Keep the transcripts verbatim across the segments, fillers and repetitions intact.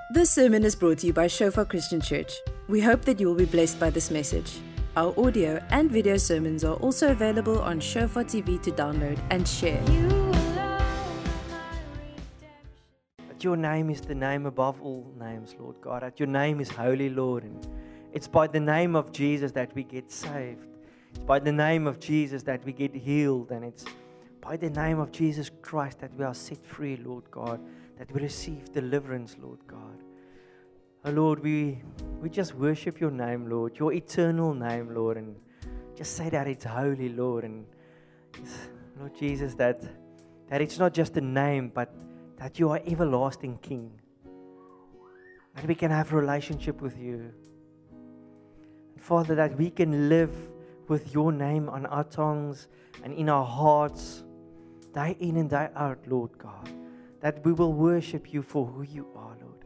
This sermon is brought to you by Shofar Christian Church. We hope that you will be blessed by this message. Our audio and video sermons are also available on Shofar T V to download and share. That your name is the name above all names, Lord God. That your name is holy, Lord. And it's by the name of Jesus that we get saved. It's by the name of Jesus that we get healed. And it's by the name of Jesus Christ that we are set free, Lord God. That we receive deliverance, Lord God. Oh Lord, we we just worship your name, Lord, your eternal name, Lord, and just say that it's holy, Lord, and Lord Jesus, that that it's not just a name, but that you are everlasting King. That we can have a relationship with you. And Father, that we can live with your name on our tongues and in our hearts, day in and day out, Lord God. That we will worship you for who you are, Lord.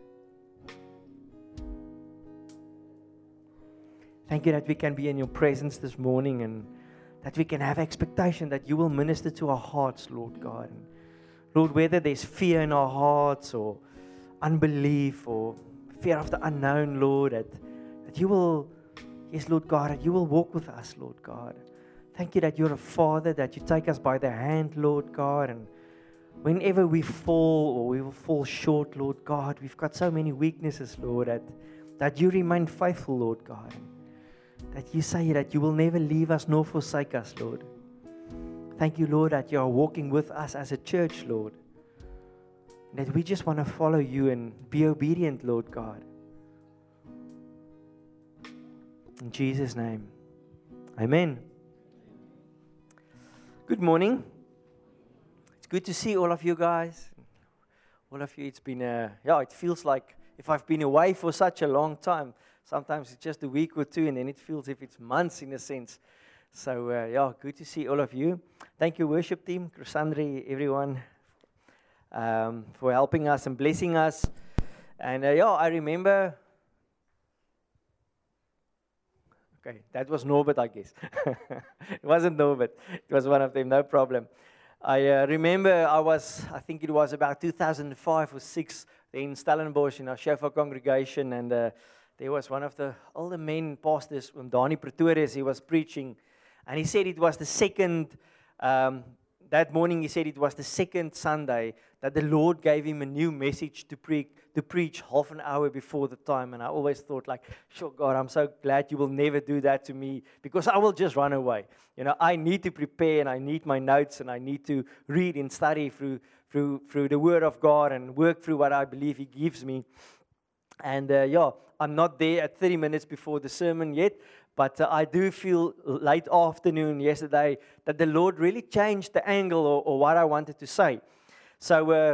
Thank you that we can be in your presence this morning and that we can have expectation that you will minister to our hearts, Lord God. And Lord, whether there's fear in our hearts or unbelief or fear of the unknown, Lord, that, that you will, yes, Lord God, that you will walk with us, Lord God. Thank you that you're a Father, that you take us by the hand, Lord God, and whenever we fall or we will fall short, Lord God, we've got so many weaknesses, Lord, that, that you remain faithful, Lord God. That you say that you will never leave us nor forsake us, Lord. Thank you, Lord, that you are walking with us as a church, Lord. And that we just want to follow you and be obedient, Lord God. In Jesus' name, amen. Good morning. Good to see all of you guys. All of you, it's been, a, yeah, it feels like if I've been away for such a long time. Sometimes it's just a week or two, and then it feels as if it's months in a sense. So, uh, yeah, good to see all of you. Thank you, worship team, Chrisandri, everyone, um, for helping us and blessing us. And, uh, yeah, I remember... Okay, that was Norbert, I guess. It wasn't Norbert. It was one of them, no problem. I uh, remember I was, I think it was about two thousand five or six in Stellenbosch in our Shofar congregation, and uh, there was one of the older men pastors, Dani Pretorius, he was preaching, and he said it was the second, um, that morning he said it was the second Sunday that the Lord gave him a new message to, pre- to preach half an hour before the time, and I always thought like, sure God, I'm so glad you will never do that to me, because I will just run away. You know, I need to prepare, and I need my notes, and I need to read and study through through through the Word of God, and work through what I believe He gives me. And uh, yeah, I'm not there at thirty minutes before the sermon yet, but uh, I do feel late afternoon yesterday that the Lord really changed the angle or, or what I wanted to say. So uh,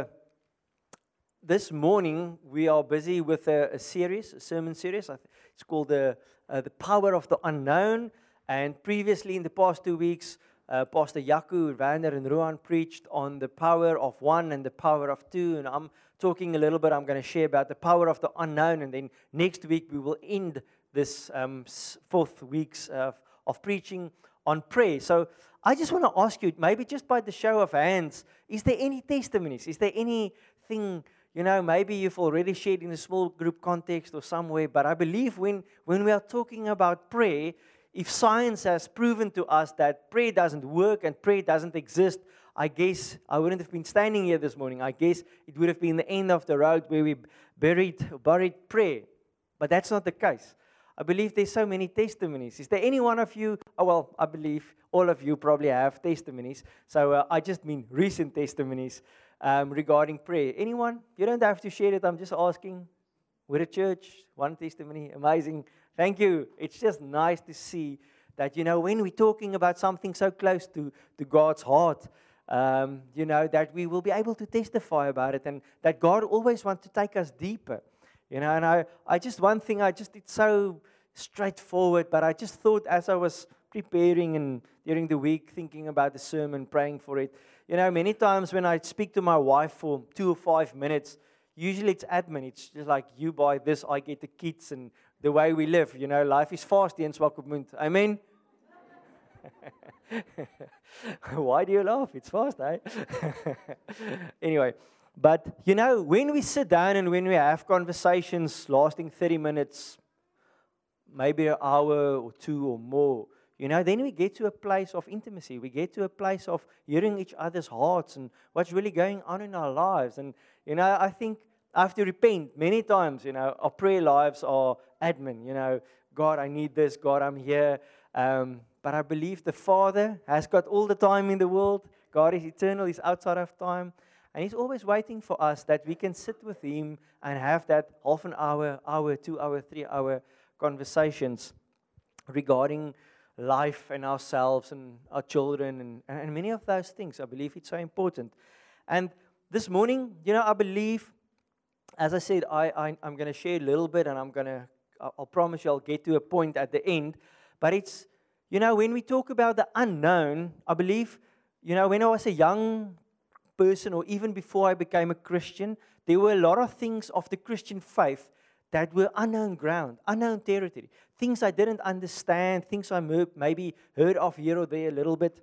this morning we are busy with a, a series, a sermon series. It's called the uh, the Power of the Unknown. And previously, in the past two weeks, uh, Pastor Jaco, Werner, and Rohan preached on the power of one and the power of two. And I'm talking a little bit, I'm going to share about the power of the unknown. And then next week, we will end this um, fourth week's uh, of preaching on prayer. So I just want to ask you, maybe just by the show of hands, is there any testimonies? Is there anything, you know, maybe you've already shared in a small group context or somewhere, but I believe when, when we are talking about prayer, if science has proven to us that prayer doesn't work and prayer doesn't exist, I guess I wouldn't have been standing here this morning. I guess it would have been the end of the road where we buried buried prayer. But that's not the case. I believe there's so many testimonies. Is there any one of you? Oh, well, I believe all of you probably have testimonies. So uh, I just mean recent testimonies um, regarding prayer. Anyone? You don't have to share it. I'm just asking. We're a church. One testimony. Amazing. Thank you. It's just nice to see that, you know, when we're talking about something so close to, to God's heart, um, you know, that we will be able to testify about it, and that God always wants to take us deeper. You know, and I, I just, one thing, I just, it's so straightforward, but I just thought as I was preparing and during the week thinking about the sermon, praying for it, you know, many times when I speak to my wife for two or five minutes, usually it's admin. It's just like, you buy this, I get the kids, and the way we live, you know, life is fast in Swakopmund. Amen? Why do you laugh? It's fast, eh? Anyway, But, you know, when we sit down and when we have conversations lasting thirty minutes, maybe an hour or two or more, you know, then we get to a place of intimacy. We get to a place of hearing each other's hearts and what's really going on in our lives. And, you know, I think I have to repent many times, you know, our prayer lives are admin, you know, God, I need this, God, I'm here. Um, but I believe the Father has got all the time in the world. God is eternal, He's outside of time. And He's always waiting for us that we can sit with Him and have that half an hour, hour, two hour, three hour conversations regarding life and ourselves and our children and, and many of those things. I believe it's so important. And this morning, you know, I believe, as I said, I, I, I'm going to share a little bit and I'm going to, I'll promise you I'll get to a point at the end. But it's, you know, when we talk about the unknown, I believe, you know, when I was a young person or even before I became a Christian, there were a lot of things of the Christian faith that were unknown ground, unknown territory. Things I didn't understand, things I maybe heard of here or there a little bit.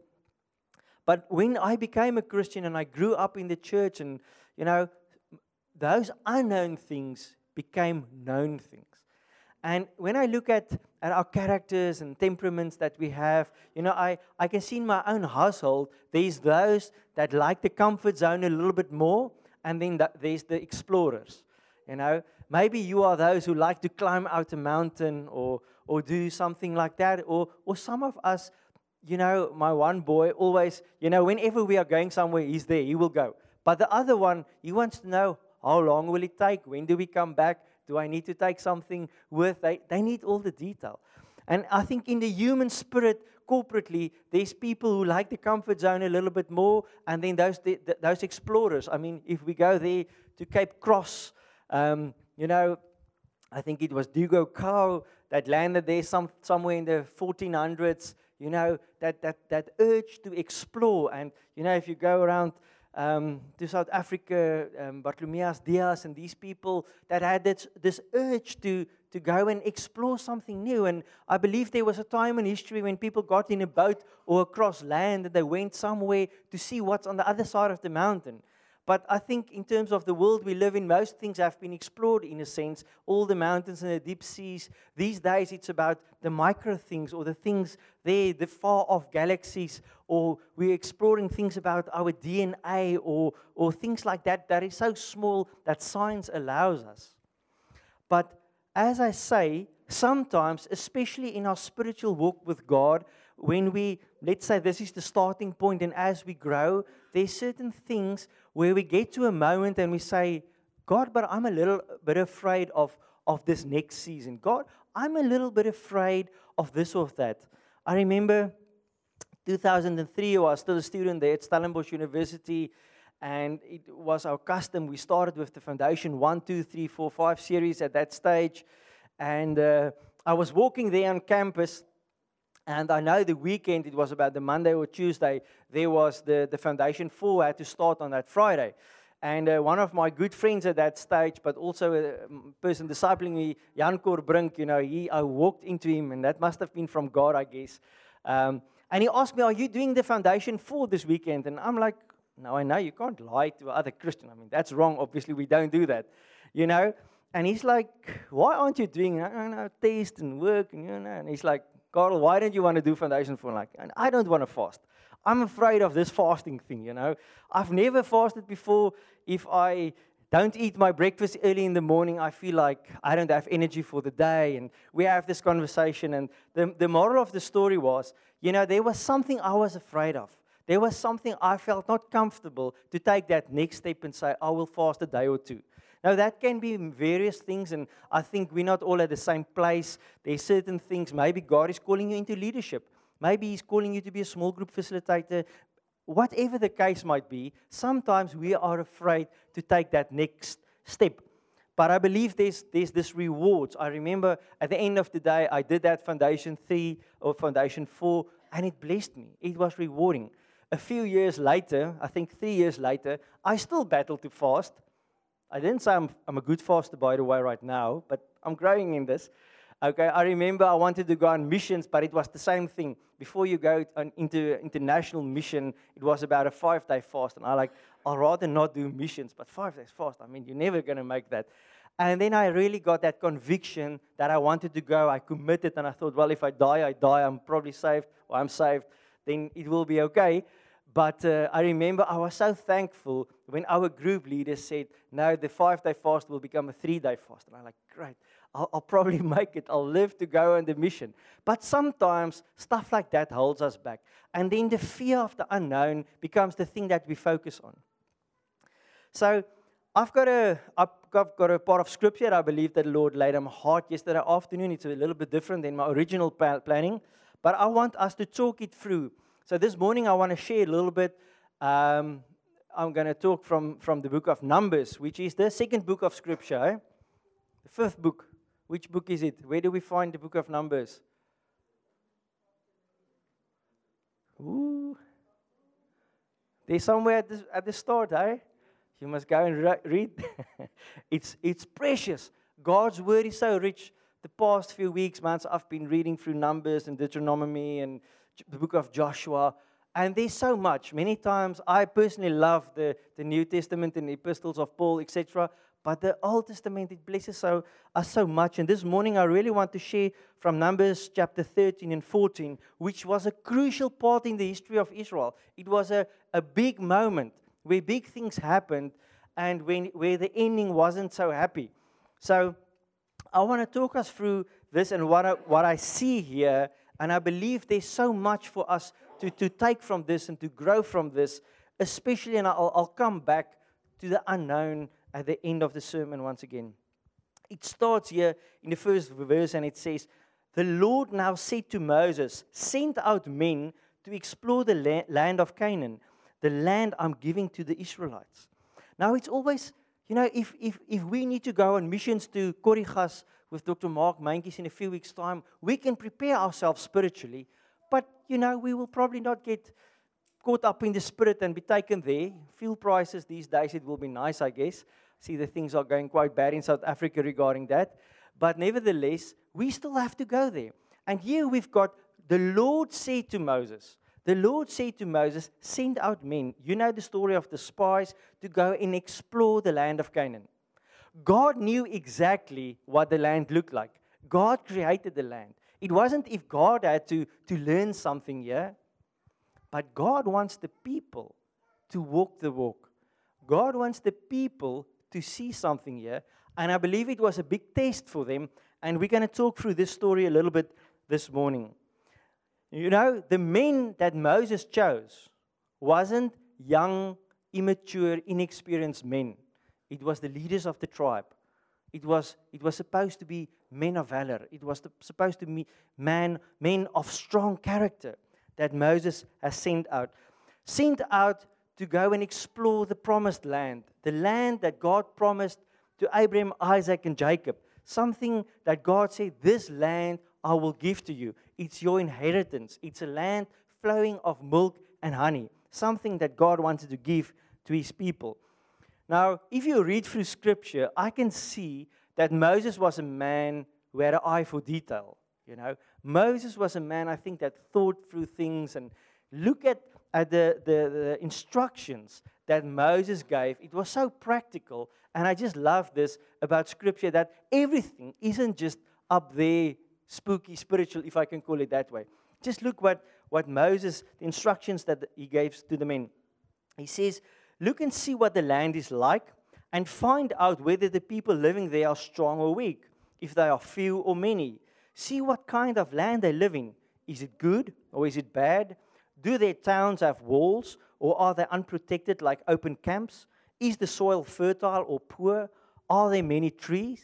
But when I became a Christian and I grew up in the church and, you know, those unknown things became known things. And when I look at, at our characters and temperaments that we have, you know, I, I can see in my own household, there's those that like the comfort zone a little bit more, and then the, there's the explorers, you know. Maybe you are those who like to climb out a mountain or or do something like that. Or or some of us, you know, my one boy always, you know, whenever we are going somewhere, he's there, he will go. But the other one, he wants to know, how long will it take? When do we come back? Do I need to take something with? They, they need all the detail. And I think in the human spirit, corporately, there's people who like the comfort zone a little bit more, and then those the, the, those explorers. I mean, if we go there to Cape Cross, um, you know, I think it was Dugo Cow that landed there some, somewhere in the fourteen hundreds, you know, that, that, that urge to explore. And, you know, if you go around um, to South Africa, um, Bartolomeus Diaz and these people that had this, this urge to, to go and explore something new. And I believe there was a time in history when people got in a boat or across land and they went somewhere to see what's on the other side of the mountain. But I think in terms of the world we live in, most things have been explored in a sense. All the mountains and the deep seas. These days it's about the micro things or the things there, the far off galaxies. Or we're exploring things about our D N A or, or things like that that is so small that science allows us. But as I say, sometimes, especially in our spiritual walk with God, when we, let's say this is the starting point, and as we grow, there's certain things where we get to a moment and we say, God, but I'm a little bit afraid of, of this next season. God, I'm a little bit afraid of this or that. I remember two thousand three, I was still a student there at Stellenbosch University, and it was our custom. We started with the Foundation one, two, three, four, five series at that stage, and uh, I was walking there on campus. And I know the weekend, it was about the Monday or Tuesday, there was the, the Foundation four had to start on that Friday. And uh, one of my good friends at that stage, but also a person discipling me, Jan Korbrink, you know, he, I walked into him, and that must have been from God, I guess. Um, and he asked me, are you doing the Foundation four this weekend? And I'm like, no, I know, you can't lie to other Christian. I mean, that's wrong. Obviously, we don't do that, you know. And he's like, why aren't you doing, I don't know, taste and work, and you know, and he's like, Carl, why don't you want to do Foundation for like? And I don't want to fast. I'm afraid of this fasting thing, you know. I've never fasted before. If I don't eat my breakfast early in the morning, I feel like I don't have energy for the day. And we have this conversation. And the, the moral of the story was, you know, there was something I was afraid of. There was something I felt not comfortable to take that next step and say, I will fast a day or two. Now, that can be various things, and I think we're not all at the same place. There's certain things. Maybe God is calling you into leadership. Maybe He's calling you to be a small group facilitator. Whatever the case might be, sometimes we are afraid to take that next step. But I believe there's, there's this reward. I remember at the end of the day, I did that Foundation three or Foundation four, and it blessed me. It was rewarding. A few years later, I think three years later, I still battled to fast. I didn't say I'm, I'm a good faster, by the way, right now, but I'm growing in this. Okay, I remember I wanted to go on missions, but it was the same thing. Before you go on, into international mission, it was about a five-day fast, and I like, I'll rather not do missions, but five days fast, I mean, you're never going to make that. And then I really got that conviction that I wanted to go. I committed, and I thought, well, if I die, I die. I'm probably saved, or I'm saved, then it will be okay. But uh, I remember I was so thankful when our group leader said, no, the five-day fast will become a three-day fast. And I'm like, great, I'll, I'll probably make it. I'll live to go on the mission. But sometimes stuff like that holds us back. And then the fear of the unknown becomes the thing that we focus on. So I've got a, I've got a part of scripture I believe that the Lord laid on my heart yesterday afternoon. It's a little bit different than my original planning. But I want us to talk it through. So this morning I want to share a little bit. Um, I'm going to talk from, from the book of Numbers, which is the second book of Scripture. Eh? The fifth book. Which book is it? Where do we find the book of Numbers? Ooh. There's somewhere at the, at the start, eh? You must go and re- read. it's, it's precious. God's word is so rich. The past few weeks, months, I've been reading through Numbers and Deuteronomy and the book of Joshua, and there's so much. Many times, I personally love the, the New Testament and the epistles of Paul, et cetera. But the Old Testament, it blesses so, us so much. And this morning, I really want to share from Numbers chapter thirteen and fourteen, which was a crucial part in the history of Israel. It was a, a big moment where big things happened and when, where the ending wasn't so happy. So I want to talk us through this and what I, what I see here. And I believe there's so much for us to, to take from this and to grow from this, especially, and I'll, I'll come back to the unknown at the end of the sermon once again. It starts here in the first verse and it says, the Lord now said to Moses, send out men to explore the la- land of Canaan, the land I'm giving to the Israelites. Now it's always, you know, if, if, if we need to go on missions to Korigas with Doctor Mark Mankies in a few weeks' time, we can prepare ourselves spiritually, but, you know, we will probably not get caught up in the spirit and be taken there. Fuel prices these days, it will be nice, I guess. See, the things are going quite bad in South Africa regarding that. But nevertheless, we still have to go there. And here we've got, the Lord said to Moses, the Lord said to Moses, send out men. You know the story of the spies to go and explore the land of Canaan. God knew exactly what the land looked like. God created the land. It wasn't if God had to, to learn something here, but God wants the people to walk the walk. God wants the people to see something here, and I believe it was a big test for them, and we're going to talk through this story a little bit this morning. You know, the men that Moses chose wasn't young, immature, inexperienced men. It was the leaders of the tribe. It was, it was supposed to be men of valor. It was the, supposed to be man, men of strong character that Moses has sent out. Sent out to go and explore the promised land. The land that God promised to Abraham, Isaac, and Jacob. Something that God said, this land I will give to you. It's your inheritance. It's a land flowing of milk and honey. Something that God wanted to give to His people. Now, if you read through Scripture, I can see that Moses was a man who had an eye for detail. You know, Moses was a man, I think, that thought through things and look at, at the, the, the instructions that Moses gave. It was so practical, and I just love this about Scripture, that everything isn't just up there, spooky, spiritual, if I can call it that way. Just look what, what Moses, the instructions that he gave to the men. He says, look and see what the land is like, and find out whether the people living there are strong or weak, if they are few or many. See what kind of land they live in. Is it good or is it bad? Do their towns have walls, or are they unprotected like open camps? Is the soil fertile or poor? Are there many trees?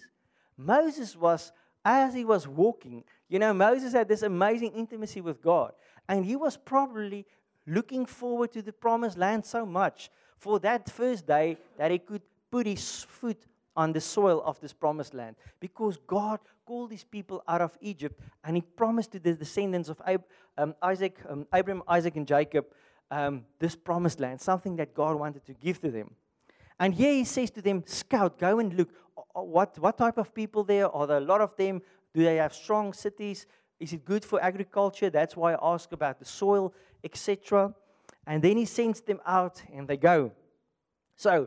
Moses was, as he was walking, you know, Moses had this amazing intimacy with God, and he was probably looking forward to the promised land so much for that first day that he could put his foot on the soil of this promised land, because God called these people out of Egypt, and He promised to the descendants of Ab- um, Isaac, um, Abraham, Isaac, and Jacob um, this promised land, something that God wanted to give to them. And here He says to them, scout, go and look. What, what type of people there? Are there a lot of them? Do they have strong cities? Is it good for agriculture? That's why I ask about the soil, et cetera. And then He sends them out, and they go. So,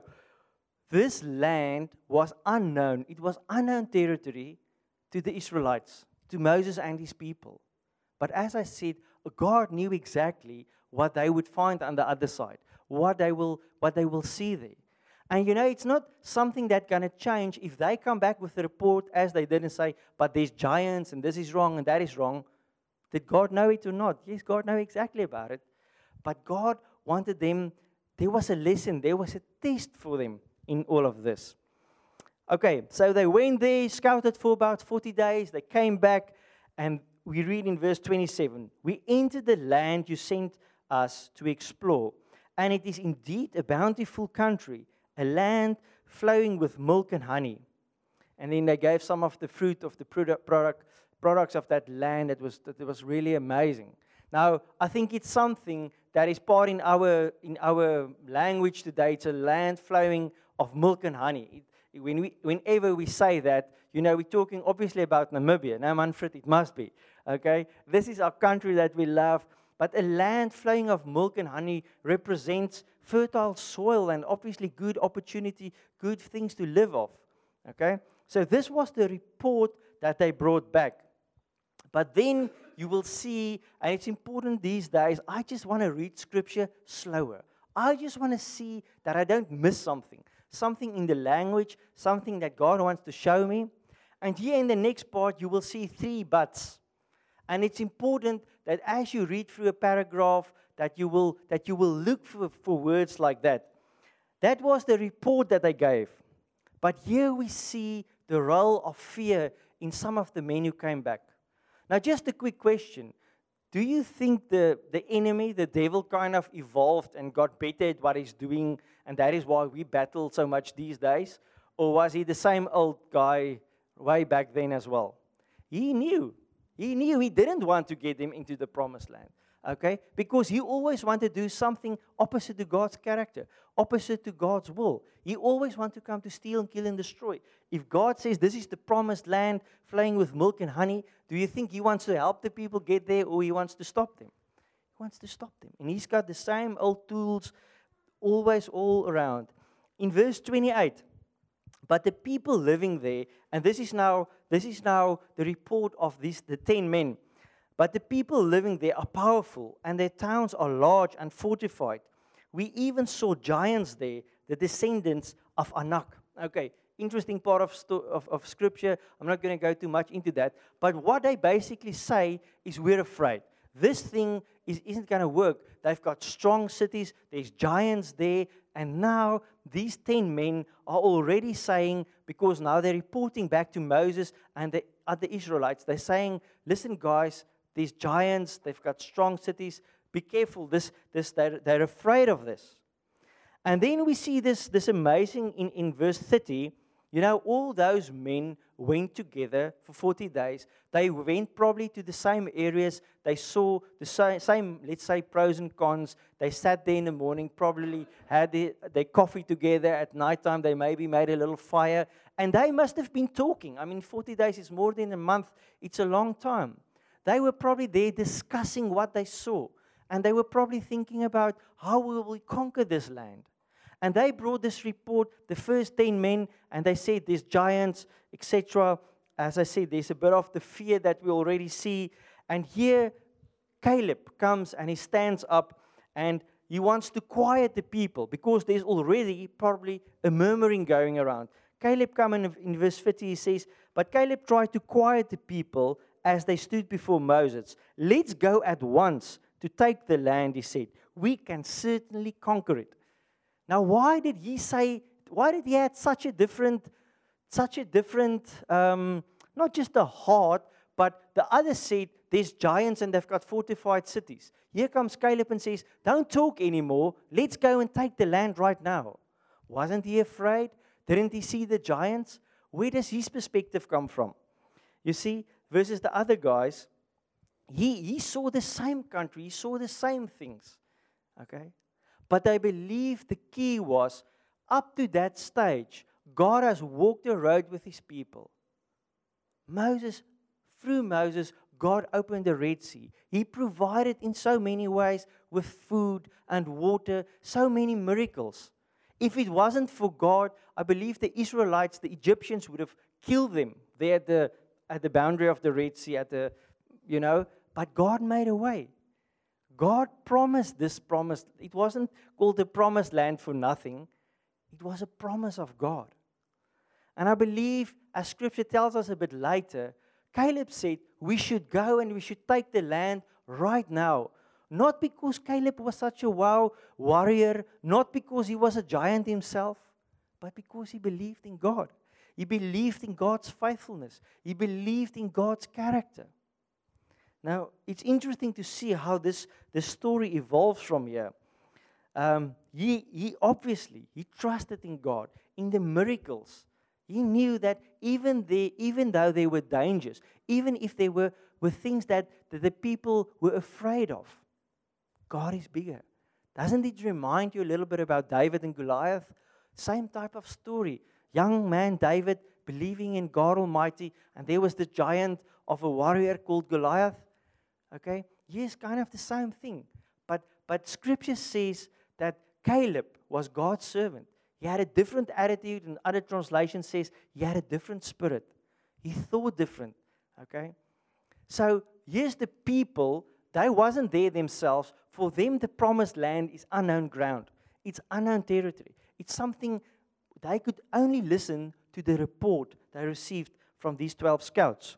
this land was unknown. It was unknown territory to the Israelites, to Moses and his people. But as I said, God knew exactly what they would find on the other side, what they will, what they will see there. And you know, it's not something that's going to change if they come back with a report as they did and say, but there's giants and this is wrong and that is wrong. Did God know it or not? Yes, God knew exactly about it. But God wanted them, there was a lesson, there was a test for them in all of this. Okay, so they went there, scouted for about forty days, they came back, and we read in verse twenty-seven, we entered the land you sent us to explore, and it is indeed a bountiful country, a land flowing with milk and honey. And then they gave some of the fruit of the product, product, products of that land that was, that was really amazing. Now, I think it's something that is part in our, in our language today. It's a land flowing of milk and honey. It, when we, whenever we say that, you know, we're talking obviously about Namibia. Now, Manfred, it must be. Okay? This is our country that we love. But a land flowing of milk and honey represents fertile soil and obviously good opportunity, good things to live off. Okay? So this was the report that they brought back. But then you will see, and it's important these days, I just want to read Scripture slower. I just want to see that I don't miss something. Something in the language, something that God wants to show me. And here in the next part, you will see three buts. And it's important that as you read through a paragraph, that you will, that you will look for, for words like that. That was the report that they gave. But here we see the role of fear in some of the men who came back. Now, just a quick question. Do you think the, the enemy, the devil, kind of evolved and got better at what he's doing, and that is why we battle so much these days? Or was he the same old guy way back then as well? He knew. He knew he didn't want to get them into the promised land. Okay? Because he always wanted to do something opposite to God's character, opposite to God's will. He always wanted to come to steal and kill and destroy. If God says this is the promised land flowing with milk and honey, do you think he wants to help the people get there, or he wants to stop them? He wants to stop them. And he's got the same old tools always all around. In verse twenty-eight, but the people living there, and this is now, this is now the report of these, the ten men. But the people living there are powerful, and their towns are large and fortified. We even saw giants there, the descendants of Anak. Okay, interesting part of, sto- of, of Scripture. I'm not going to go too much into that. But what they basically say is, we're afraid. This thing is, isn't going to work. They've got strong cities. There's giants there. And now these ten men are already saying, because now they're reporting back to Moses and the other Israelites, they're saying, listen, guys, these giants, they've got strong cities. Be careful. This, this, they're, they're afraid of this. And then we see this, this amazing in, in verse thirty. You know, all those men went together for forty days. They went probably to the same areas. They saw the same, same, let's say, pros and cons. They sat there in the morning, probably had their, their coffee together. At nighttime, they maybe made a little fire. And they must have been talking. I mean, forty days is more than a month. It's a long time. They were probably there discussing what they saw. And they were probably thinking about, how will we conquer this land? And they brought this report, the first ten men, and they said there's giants, et cetera. As I said, there's a bit of the fear that we already see. And here, Caleb comes and he stands up and he wants to quiet the people because there's already probably a murmuring going around. Caleb comes in, in verse fifty, he says, but Caleb tried to quiet the people as they stood before Moses. Let's go at once to take the land, he said. We can certainly conquer it. Now, why did he say, why did he have such a different, such a different, um, not just a heart, but the other said, there's giants and they've got fortified cities. Here comes Caleb and says, don't talk anymore. Let's go and take the land right now. Wasn't he afraid? Didn't he see the giants? Where does his perspective come from? You see, versus the other guys, he, he saw the same country, he saw the same things. Okay? But I believe the key was, up to that stage, God has walked the road with his people. Moses, through Moses, God opened the Red Sea. He provided in so many ways with food and water, so many miracles. If it wasn't for God, I believe the Israelites, the Egyptians would have killed them there at the, at the boundary of the Red Sea, at the, you know, but God made a way. God promised this promise. It wasn't called the promised land for nothing. It was a promise of God. And I believe, as Scripture tells us a bit later, Caleb said, we should go and we should take the land right now. Not because Caleb was such a wow warrior, not because he was a giant himself, but because he believed in God. He believed in God's faithfulness. He believed in God's character. Now, it's interesting to see how this, this story evolves from here. Um, he, he obviously, he trusted in God, in the miracles. He knew that even, they, even though there were dangers, even if there were, were things that, that the people were afraid of, God is bigger. Doesn't it remind you a little bit about David and Goliath? Same type of story. Young man David believing in God Almighty, and there was the giant of a warrior called Goliath. Okay? Yes, kind of the same thing. But, but Scripture says that Caleb was God's servant. He had a different attitude, and other translation says he had a different spirit. He thought different. Okay? So, here's the people, they wasn't there themselves. For them, the promised land is unknown ground. It's unknown territory. It's something they could only listen to the report they received from these twelve scouts.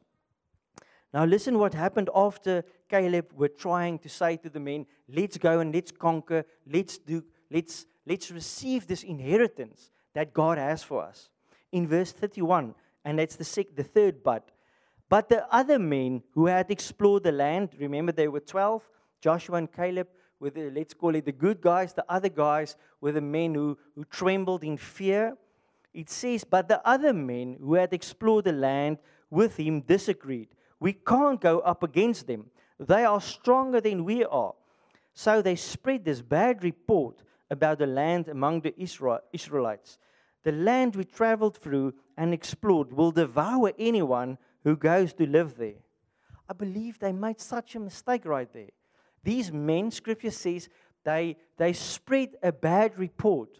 Now listen what happened after Caleb were trying to say to the men, let's go and let's conquer, let's do, let's, let's receive this inheritance that God has for us. In verse thirty-one, and that's the, sec- the third but. But the other men who had explored the land, remember there were twelve, Joshua and Caleb were the, let's call it the good guys, the other guys were the men who, who trembled in fear. It says, but the other men who had explored the land with him disagreed. We can't go up against them. They are stronger than we are. So they spread this bad report about the land among the Israel, Israelites. The land we traveled through and explored will devour anyone who goes to live there. I believe they made such a mistake right there. These men, Scripture says, they, they spread a bad report.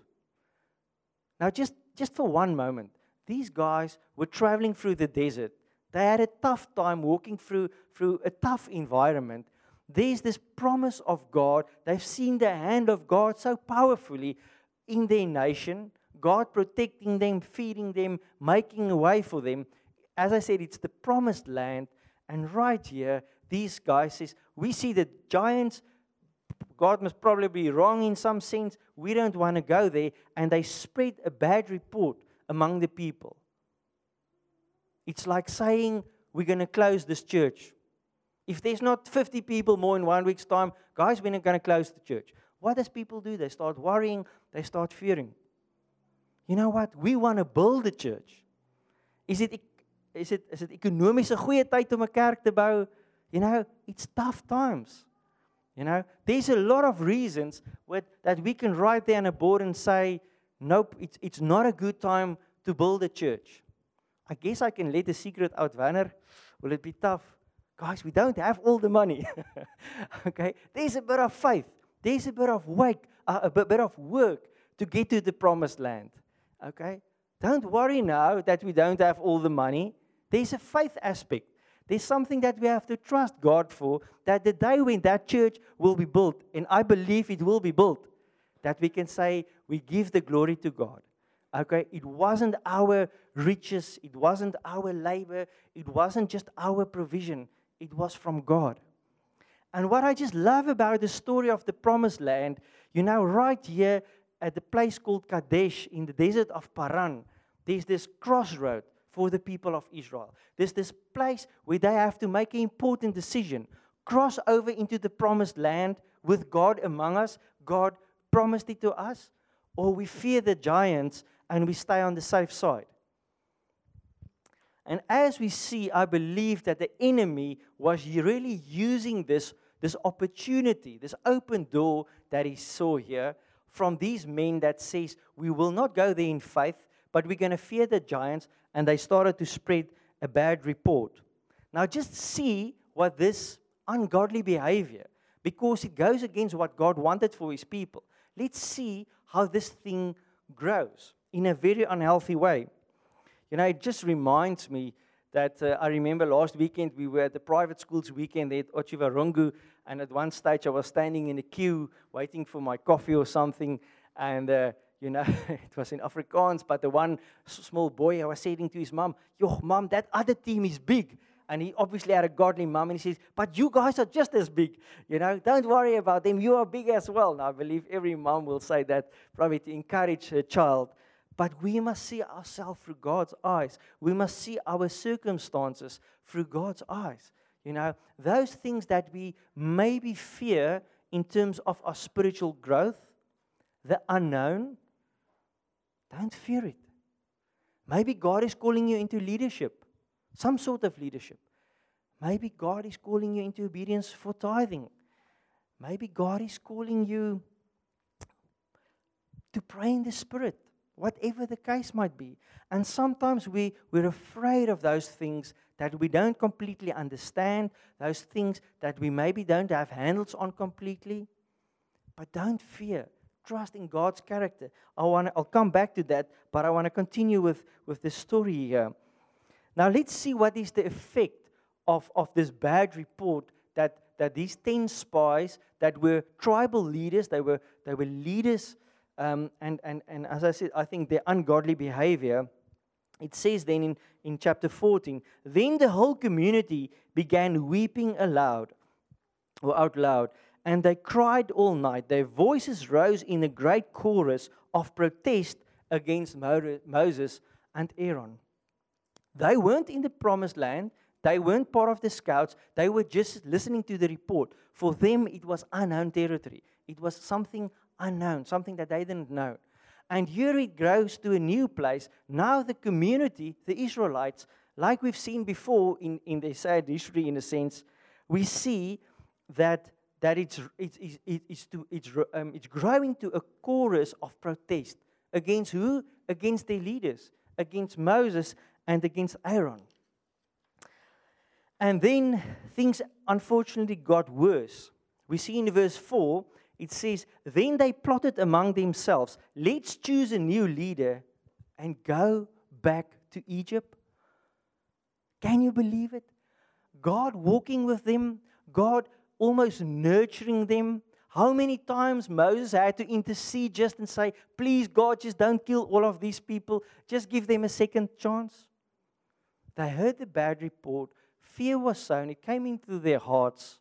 Now, just, just for one moment, these guys were traveling through the desert. They had a tough time walking through, through a tough environment. There's this promise of God. They've seen the hand of God so powerfully in their nation. God protecting them, feeding them, making a way for them. As I said, it's the promised land. And right here, these guys says, we see the giants. God must probably be wrong in some sense. We don't want to go there. And they spread a bad report among the people. It's like saying, we're going to close this church. If there's not fifty people more in one week's time, guys, we're not going to close the church. What does people do? They start worrying. They start fearing. You know what? We want to build a church. Is it, is it, is it economisch 'n goeie tyd om 'n kerk te bou? You know, it's tough times. You know, there's a lot of reasons with, that we can write there on a board and say, nope, it's, it's not a good time to build a church. I guess I can let the secret out, Werner. Will it be tough? Guys, we don't have all the money. Okay, there's a bit of faith. There's a bit of work, uh, a bit of work to get to the promised land. Okay, don't worry now that we don't have all the money. There's a faith aspect. There's something that we have to trust God for, that the day when that church will be built, and I believe it will be built, that we can say we give the glory to God. Okay, it wasn't our riches, it wasn't our labor, it wasn't just our provision, it was from God. And what I just love about the story of the promised land, you know, right here at the place called Kadesh in the desert of Paran, there's this crossroad for the people of Israel. There's this place where they have to make an important decision. Cross over into the promised land with God among us. God promised it to us. Or we fear the giants and we stay on the safe side. And as we see, I believe that the enemy was really using this, this opportunity, this open door that he saw here from these men that says, we will not go there in faith, but we're going to fear the giants. And they started to spread a bad report. Now just see what this ungodly behavior, because it goes against what God wanted for his people. Let's see how this thing grows in a very unhealthy way. You know, it just reminds me that uh, I remember last weekend we were at the private schools weekend there at Otjiwarongo, and at one stage I was standing in a queue waiting for my coffee or something, and uh, you know, it was in Afrikaans, but the one small boy, I was saying to his mom, "Yo, mom, that other team is big." And he obviously had a godly mom, and he says, "But you guys are just as big. You know, don't worry about them. You are big as well." Now, I believe every mom will say that probably to encourage her child. But we must see ourselves through God's eyes. We must see our circumstances through God's eyes. You know, those things that we maybe fear in terms of our spiritual growth, the unknown, don't fear it. Maybe God is calling you into leadership, some sort of leadership. Maybe God is calling you into obedience for tithing. Maybe God is calling you to pray in the Spirit, whatever the case might be. And sometimes we, we're afraid of those things that we don't completely understand, those things that we maybe don't have handles on completely. But don't fear. Trust in God's character. I wanna, I'll come back to that, but I want to continue with, with the story here. Now let's see what is the effect of, of this bad report that, that these ten spies that were tribal leaders, they were, they were leaders, um, and, and, and as I said, I think their ungodly behavior, it says then in, in chapter fourteen, then the whole community began weeping aloud, or out loud, and they cried all night. Their voices rose in a great chorus of protest against Moses and Aaron. They weren't in the promised land. They weren't part of the scouts. They were just listening to the report. For them, it was unknown territory. It was something unknown, something that they didn't know. And here it grows to a new place. Now the community, the Israelites, like we've seen before in, in the sad history in a sense, we see that that it's it's it's it's, to, it's, um, it's growing to a chorus of protest against who? Against their leaders, against Moses and against Aaron. And then things unfortunately got worse. We see in verse four, it says, then they plotted among themselves, let's choose a new leader and go back to Egypt. Can you believe it? God walking with them, God almost nurturing them. How many times Moses had to intercede just and say, please God, just don't kill all of these people. Just give them a second chance. They heard the bad report. Fear was sown. It came into their hearts,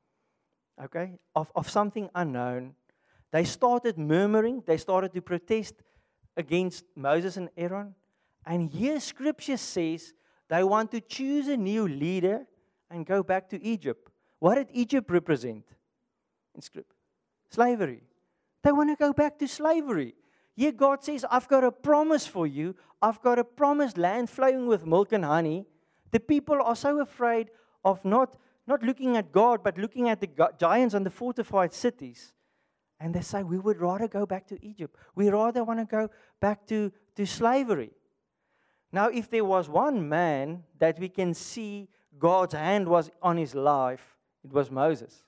okay, of, of something unknown. They started murmuring. They started to protest against Moses and Aaron. And here Scripture says they want to choose a new leader and go back to Egypt. What did Egypt represent in Scripture? Slavery. They want to go back to slavery. Here God says, I've got a promise for you. I've got a promised land flowing with milk and honey. The people are so afraid of not, not looking at God, but looking at the giants and the fortified cities. And they say, we would rather go back to Egypt. We rather want to go back to, to slavery. Now, if there was one man that we can see God's hand was on his life, it was Moses.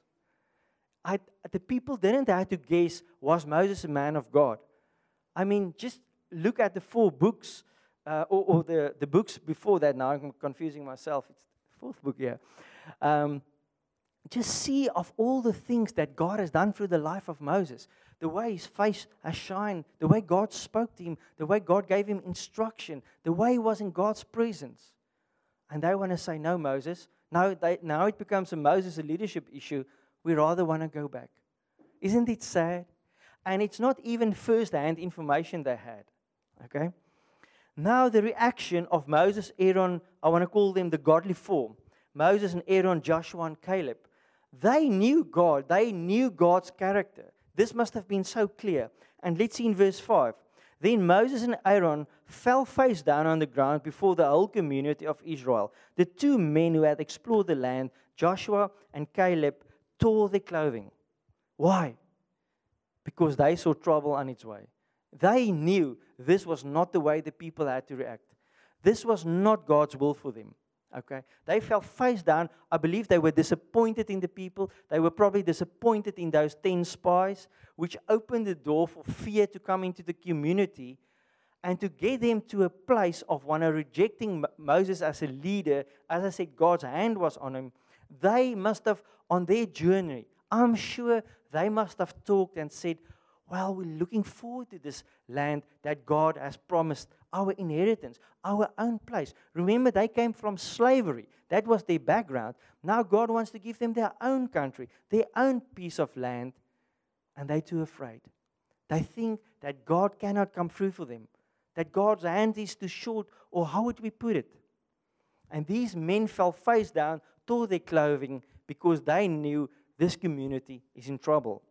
I, the people didn't have to guess, was Moses a man of God? I mean, just look at the four books, uh, or, or the, the books before that. Now I'm confusing myself. It's the fourth book here. Um, just see of all the things that God has done through the life of Moses. The way his face has shined, the way God spoke to him, the way God gave him instruction, the way he was in God's presence. And they want to say, no, Moses. Now, they, now it becomes a Moses, a leadership issue. We rather want to go back. Isn't it sad? And it's not even first-hand information they had. Okay? Now the reaction of Moses, Aaron, I want to call them the godly four. Moses and Aaron, Joshua and Caleb. They knew God. They knew God's character. This must have been so clear. And let's see in verse five. Then Moses and Aaron fell face down on the ground before the whole community of Israel. The two men who had explored the land, Joshua and Caleb, tore their clothing. Why? Because they saw trouble on its way. They knew this was not the way the people had to react. This was not God's will for them. Okay, they fell face down. I believe they were disappointed in the people. They were probably disappointed in those ten spies, which opened the door for fear to come into the community and to get them to a place of one rejecting Moses as a leader. As I said, God's hand was on him. They must have, on their journey, I'm sure they must have talked and said, well, we're looking forward to this land that God has promised, our inheritance, our own place. Remember, they came from slavery. That was their background. Now God wants to give them their own country, their own piece of land, and they're too afraid. They think that God cannot come through for them, that God's hand is too short, or how would we put it? And these men fell face down, tore their clothing, because they knew this community is in trouble.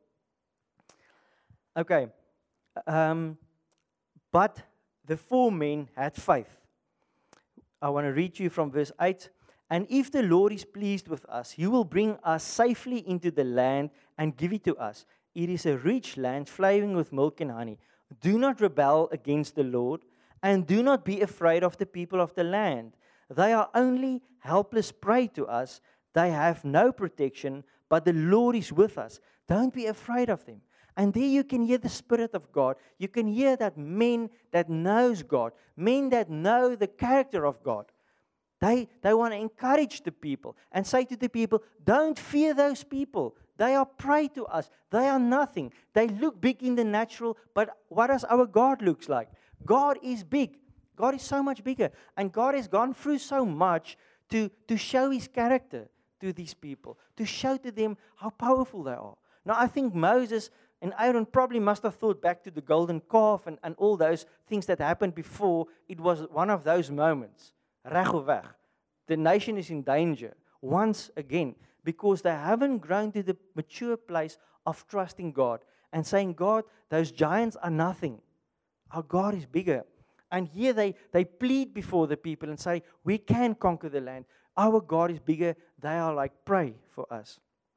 Okay, um, but the four men had faith. I want to read you from verse eight. And if the Lord is pleased with us, He will bring us safely into the land and give it to us. It is a rich land flowing with milk and honey. Do not rebel against the Lord, and do not be afraid of the people of the land. They are only helpless prey to us. They have no protection, but the Lord is with us. Don't be afraid of them. And there you can hear the Spirit of God. You can hear that men that knows God, men that know the character of God, they, they want to encourage the people and say to the people, don't fear those people. They are prey to us. They are nothing. They look big in the natural, but what does our God looks like? God is big. God is so much bigger. And God has gone through so much to, to show His character to these people, to show to them how powerful they are. Now, I think Moses and Aaron probably must have thought back to the golden calf and, and all those things that happened before. It was one of those moments. Reg of weg. The nation is in danger once again because they haven't grown to the mature place of trusting God and saying, God, those giants are nothing. Our God is bigger. And here they, they plead before the people and say, we can conquer the land. Our God is bigger. They are like prey for us.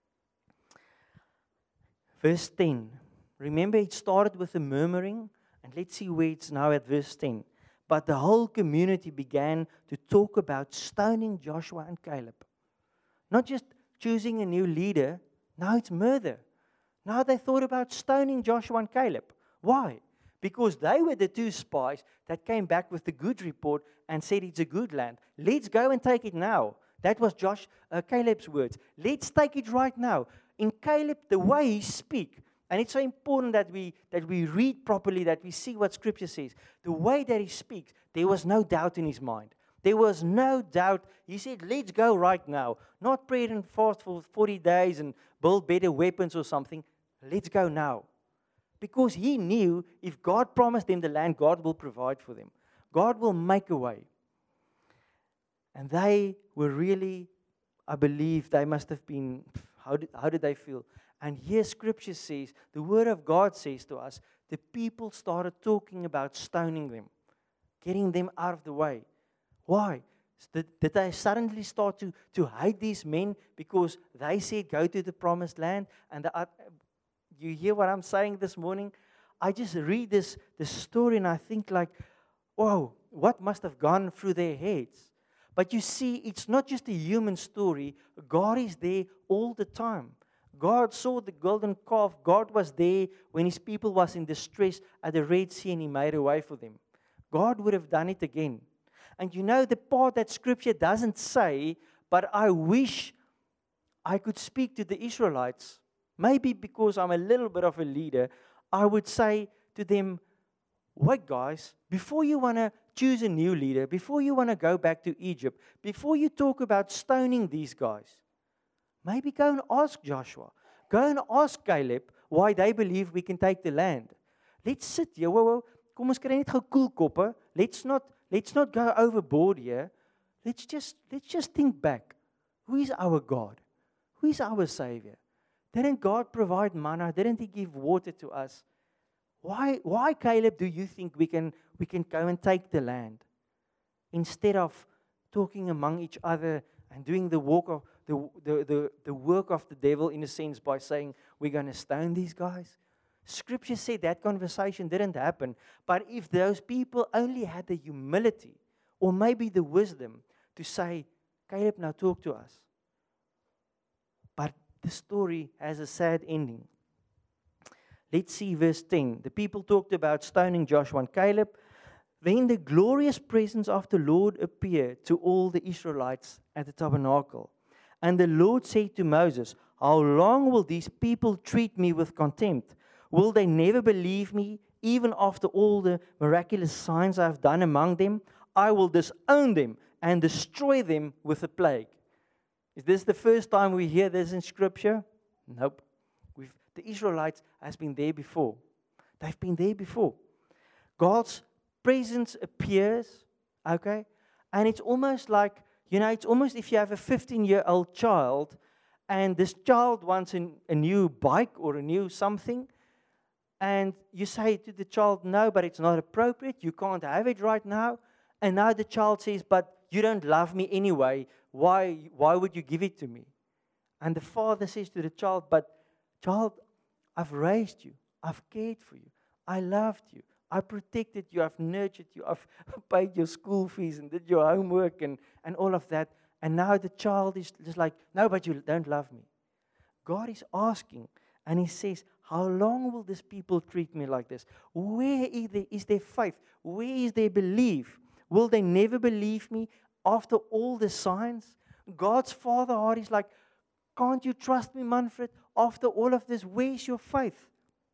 Verse ten. Remember, it started with a murmuring, and let's see where it's now at verse ten. But the whole community began to talk about stoning Joshua and Caleb. Not just choosing a new leader, now it's murder. Now they thought about stoning Joshua and Caleb. Why? Because they were the two spies that came back with the good report and said it's a good land. Let's go and take it now. That was Josh, uh, Caleb's words. Let's take it right now. In Caleb, the way he speaks, and it's so important that we that we read properly, that we see what Scripture says. The way that he speaks, there was no doubt in his mind. There was no doubt. He said, let's go right now. Not pray and fast for forty days and build better weapons or something. Let's go now. Because he knew if God promised them the land, God will provide for them. God will make a way. And they were really, I believe, they must have been, how did, how did they feel? And here Scripture says, the Word of God says to us, the people started talking about stoning them, getting them out of the way. Why? Did, did they suddenly start to, to hate these men because they said, go to the promised land? And the, uh, you hear what I'm saying this morning? I just read this, this story and I think like, wow, what must have gone through their heads? But you see, it's not just a human story. God is there all the time. God saw the golden calf. God was there when His people was in distress at the Red Sea and He made a way for them. God would have done it again. And you know the part that Scripture doesn't say, but I wish I could speak to the Israelites. Maybe because I'm a little bit of a leader, I would say to them, wait guys, before you want to choose a new leader, before you want to go back to Egypt, before you talk about stoning these guys, maybe go and ask Joshua. Go and ask Caleb why they believe we can take the land. Let's sit here. Whoa, whoa. Kom ons kry net gou koel koppe. Let's not let's not go overboard here. Let's just let's just think back. Who is our God? Who is our Savior? Didn't God provide manna? Didn't He give water to us? Why why Caleb do you think we can we can go and take the land? Instead of talking among each other and doing the work of the, the, the, the work of the devil in a sense by saying we're going to stone these guys. Scripture said that conversation didn't happen. But if those people only had the humility or maybe the wisdom to say, Caleb now talk to us. But the story has a sad ending. Let's see verse ten. The people talked about stoning Joshua and Caleb. Then the glorious presence of the Lord appeared to all the Israelites at the tabernacle. And the Lord said to Moses, how long will these people treat me with contempt? Will they never believe me, even after all the miraculous signs I have done among them? I will disown them and destroy them with a plague. Is this the first time we hear this in Scripture? Nope. We've, the Israelites has been there before. They've been there before. God's presence appears, okay? And it's almost like, you know, it's almost if you have a fifteen-year-old child and this child wants an, a new bike or a new something, and you say to the child, no, but it's not appropriate, you can't have it right now. And now the child says, but you don't love me anyway, why, why would you give it to me? And the father says to the child, but child, I've raised you, I've cared for you, I loved you, I protected you, I've nurtured you, I've paid your school fees and did your homework and, and all of that. And now the child is just like, no, but you don't love me. God is asking, and He says, how long will these people treat me like this? Where is their, is their faith? Where is their belief? Will they never believe me after all the signs? God's Father heart is like, can't you trust me, Manfred? After all of this, where's your faith?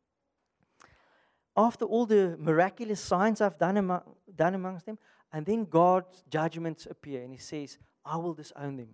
After all the miraculous signs I've done, among, done amongst them, and then God's judgments appear, and He says, I will disown them.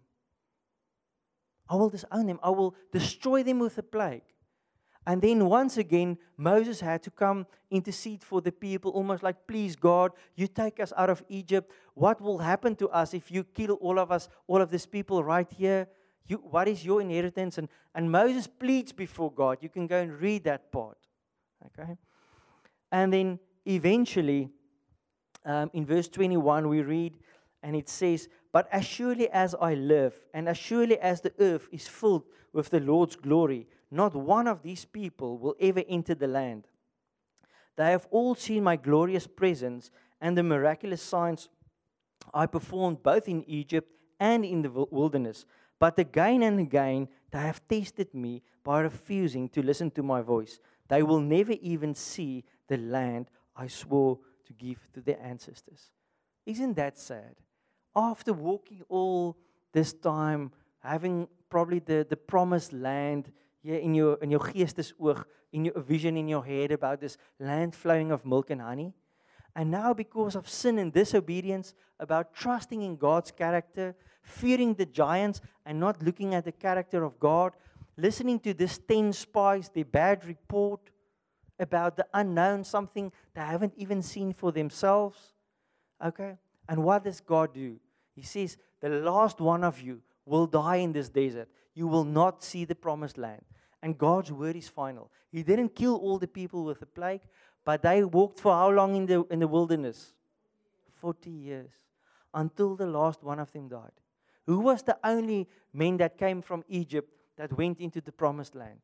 I will disown them. I will destroy them with a plague. And then once again, Moses had to come intercede for the people, almost like, please God, you take us out of Egypt. What will happen to us if you kill all of us, all of these people right here? You, what is your inheritance? And, and Moses pleads before God. You can go and read that part. Okay? And then eventually, um, in verse twenty-one, we read, and it says, but as surely as I live, and as surely as the earth is filled with the Lord's glory, not one of these people will ever enter the land. They have all seen my glorious presence and the miraculous signs I performed both in Egypt and in the wilderness. But again and again, they have tested me by refusing to listen to my voice. They will never even see the land I swore to give to their ancestors. Isn't that sad? After walking all this time, having probably the, the promised land yeah, in your in your geestesoog, in your vision in your head about this land flowing of milk and honey, and now because of sin and disobedience, about trusting in God's character, fearing the giants and not looking at the character of God, listening to this ten spies, their bad report about the unknown, something they haven't even seen for themselves. Okay? And what does God do? He says, the last one of you will die in this desert. You will not see the promised land. And God's word is final. He didn't kill all the people with the plague, but they walked for how long in the, in the wilderness? forty years. Until the last one of them died. Who was the only men that came from Egypt that went into the promised land?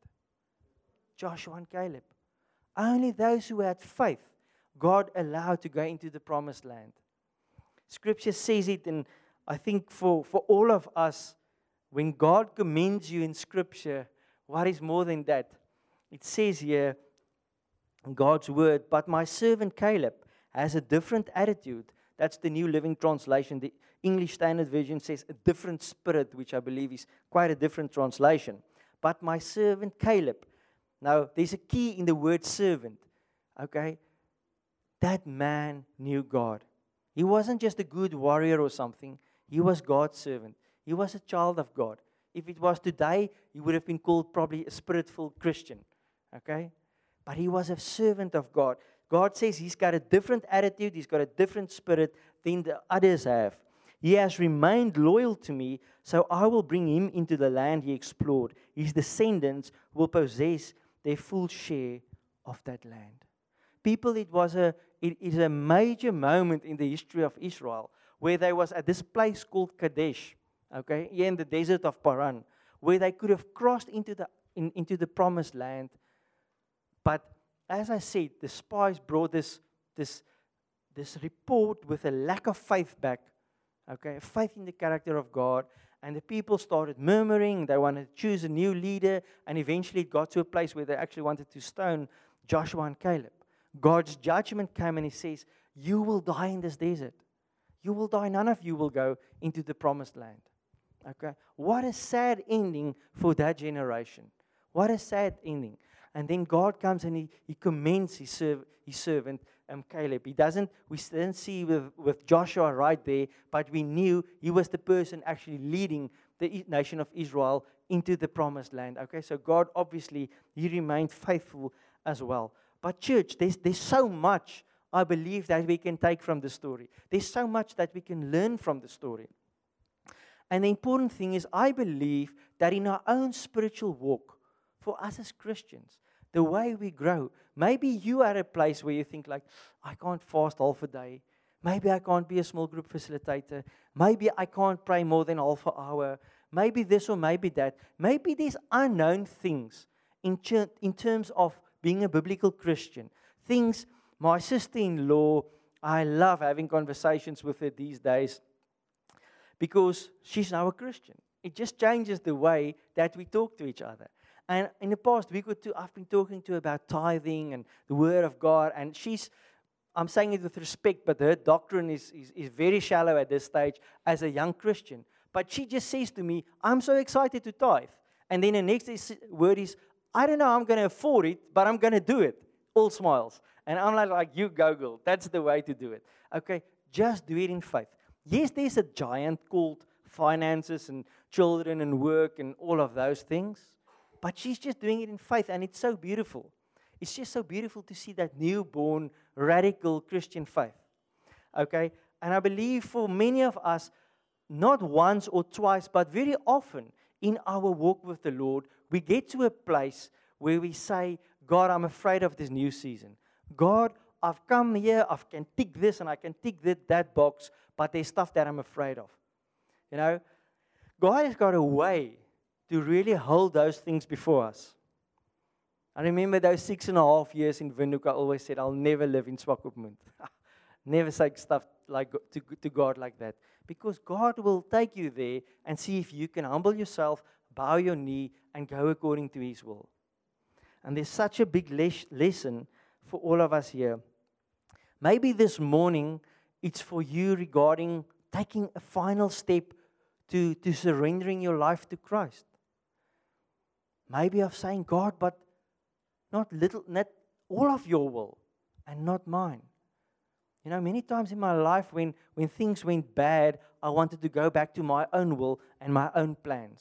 Joshua and Caleb. Only those who had faith, God allowed to go into the promised land. Scripture says it, and I think for, for all of us, when God commends you in Scripture, what is more than that? It says here, in God's word, but my servant Caleb has a different attitude. That's the New Living Translation. The English Standard Version says a different spirit, which I believe is quite a different translation. But my servant Caleb. Now, there's a key in the word servant. Okay? That man knew God. He wasn't just a good warrior or something. He was God's servant. He was a child of God. If it was today, he would have been called probably a spirit-filled Christian. Okay? But he was a servant of God. God says he's got a different attitude, he's got a different spirit than the others have. He has remained loyal to me, so I will bring him into the land he explored. His descendants will possess their full share of that land. People, it was a it is a major moment in the history of Israel where they was at this place called Kadesh, okay, here in the desert of Paran, where they could have crossed into the in, into the promised land. But as I said, the spies brought this, this, this report with a lack of faith back. Okay, faith in the character of God. And the people started murmuring. They wanted to choose a new leader. And eventually it got to a place where they actually wanted to stone Joshua and Caleb. God's judgment came and he says, you will die in this desert. You will die. None of you will go into the promised land. Okay. What a sad ending for that generation. What a sad ending. And then God comes and he, he commends his, serv- his servant, um, Caleb. He doesn't, we didn't see with, with Joshua right there, but we knew he was the person actually leading the nation of Israel into the promised land. Okay, so God obviously, he remained faithful as well. But church, there's, there's so much, I believe, that we can take from the story. There's so much that we can learn from the story. And the important thing is, I believe that in our own spiritual walk, for us as Christians, the way we grow, maybe you are at a place where you think like, I can't fast half a day. Maybe I can't be a small group facilitator. Maybe I can't pray more than half an hour. Maybe this or maybe that. Maybe these unknown things in, ch- in terms of being a biblical Christian. Things, my sister-in-law, I love having conversations with her these days because she's now a Christian. It just changes the way that we talk to each other. And in the past week or two, I've been talking to her about tithing and the Word of God. And she's, I'm saying it with respect, but her doctrine is, is, is very shallow at this stage as a young Christian. But she just says to me, I'm so excited to tithe. And then the next is, word is, I don't know how I'm going to afford it, but I'm going to do it. All smiles. And I'm like, like, you go, girl. That's the way to do it. Okay, just do it in faith. Yes, there's a giant called finances and children and work and all of those things. But she's just doing it in faith, and it's so beautiful. It's just so beautiful to see that newborn, radical Christian faith. Okay? And I believe for many of us, not once or twice, but very often in our walk with the Lord, we get to a place where we say, God, I'm afraid of this new season. God, I've come here, I can tick this and I can tick that, that box, but there's stuff that I'm afraid of. You know? God has got a way to really hold those things before us. I remember those six and a half years in Windhoek, I always said, I'll never live in Swakopmund. Never say stuff like to, to God like that. Because God will take you there and see if you can humble yourself, bow your knee, and go according to His will. And there's such a big les- lesson for all of us here. Maybe this morning, it's for you regarding taking a final step to, to surrendering your life to Christ. Maybe of saying, God, but not little, not all of your will, and not mine. You know, many times in my life when, when things went bad, I wanted to go back to my own will and my own plans.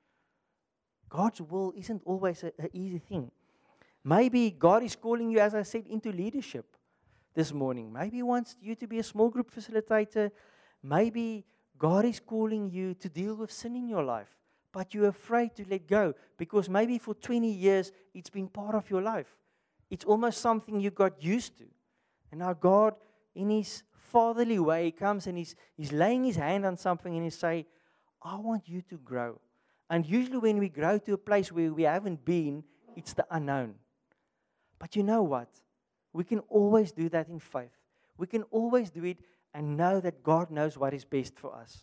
God's will isn't always an easy thing. Maybe God is calling you, as I said, into leadership this morning. Maybe He wants you to be a small group facilitator. Maybe God is calling you to deal with sin in your life. But you're afraid to let go because maybe for twenty years it's been part of your life. It's almost something you got used to. And now God, in His fatherly way, comes and He's, he's laying His hand on something and He say, I want you to grow. And usually when we grow to a place where we haven't been, it's the unknown. But you know what? We can always do that in faith. We can always do it and know that God knows what is best for us.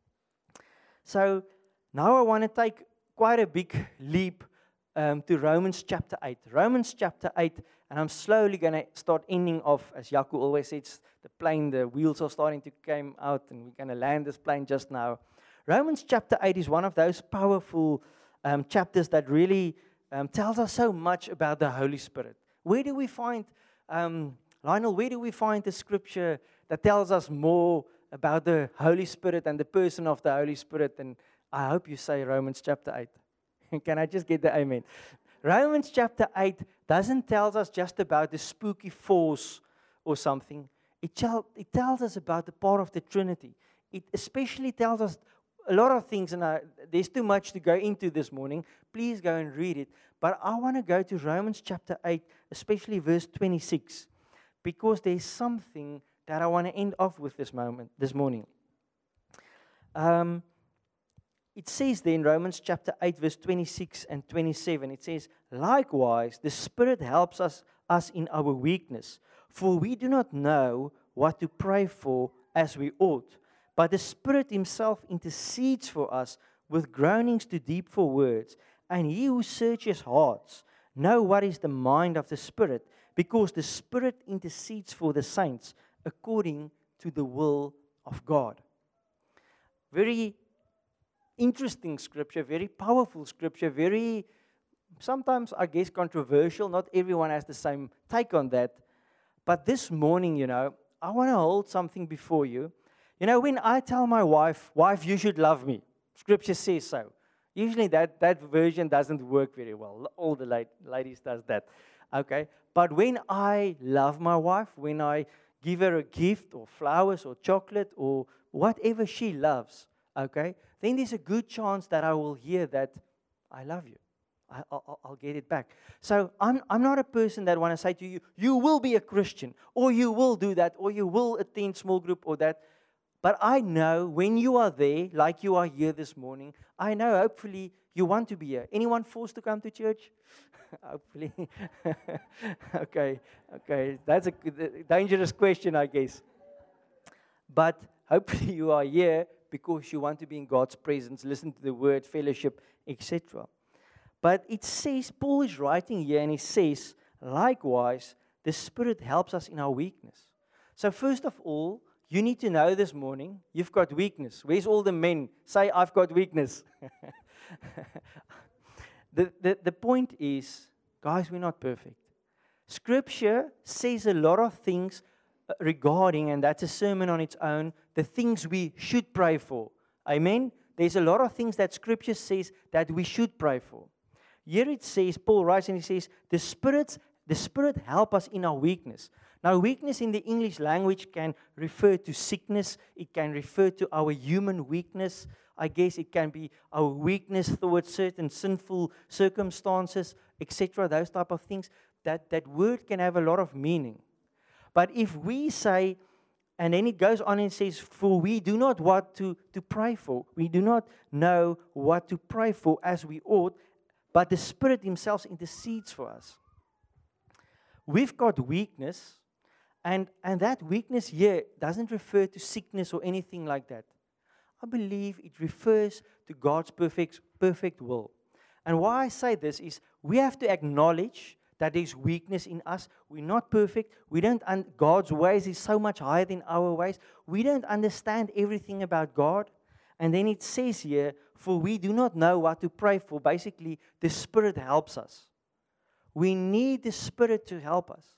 So, now I want to take quite a big leap um, to Romans chapter eight. Romans chapter eight, and I'm slowly going to start ending off, as Jaco always says, the plane, the wheels are starting to come out, and we're going to land this plane just now. Romans chapter eight is one of those powerful um, chapters that really um, tells us so much about the Holy Spirit. Where do we find, um, Lionel, where do we find the scripture that tells us more about the Holy Spirit and the person of the Holy Spirit? And I hope you say Romans chapter eight. Can I just get the amen? Romans chapter eight doesn't tell us just about the spooky force or something. It, tell, it tells us about the part of the Trinity. It especially tells us a lot of things, and I, there's too much to go into this morning. Please go and read it. But I want to go to Romans chapter eight, especially verse twenty-six, because there's something that I want to end off with this moment, this morning. Um... It says there in Romans chapter eight, verse twenty-six and twenty-seven, it says, likewise, the Spirit helps us, us in our weakness, for we do not know what to pray for as we ought, But the Spirit Himself intercedes for us with groanings too deep for words. And He who searches hearts know what is the mind of the Spirit, because the Spirit intercedes for the saints according to the will of God. Very interesting scripture, very powerful scripture, very, sometimes I guess controversial. Not everyone has the same take on that. But this morning, you know, I want to hold something before you. You know, when I tell my wife, wife, you should love me, scripture says so. Usually that, that version doesn't work very well. All the la- ladies does that. Okay? But when I love my wife, when I give her a gift or flowers or chocolate or whatever she loves, okay, then there's a good chance that I will hear that, I love you. I, I'll, I'll get it back. So I'm, I'm not a person that want to say to you, you will be a Christian, or you will do that, or you will attend small group or that. But I know when you are there, like you are here this morning, I know hopefully you want to be here. Anyone forced to come to church? Hopefully. okay, okay. That's a dangerous question, I guess. But hopefully you are here because you want to be in God's presence, listen to the word, fellowship, et cetera. But it says, Paul is writing here and he says, likewise, the Spirit helps us in our weakness. So first of all, you need to know this morning, you've got weakness. Where's all the men? Say, I've got weakness. the, the, the point is, guys, we're not perfect. Scripture says a lot of things regarding, and that's a sermon on its own, the things we should pray for. Amen? There's a lot of things that Scripture says that we should pray for. Here it says, Paul writes and he says, the Spirit, the Spirit help us in our weakness. Now, weakness in the English language can refer to sickness. It can refer to our human weakness. I guess it can be our weakness towards certain sinful circumstances, et cetera, those type of things. That, that word can have a lot of meaning. But if we say, and then it goes on and says, for we do not what to, to pray for. We do not know what to pray for as we ought, but the Spirit Himself intercedes for us. We've got weakness. And, and that weakness here doesn't refer to sickness or anything like that. I believe it refers to God's perfect, perfect will. And why I say this is we have to acknowledge that there's weakness in us. We're not perfect. We don't un- God's ways is so much higher than our ways. We don't understand everything about God. And then it says here, for we do not know what to pray for. Basically, the Spirit helps us. We need the Spirit to help us.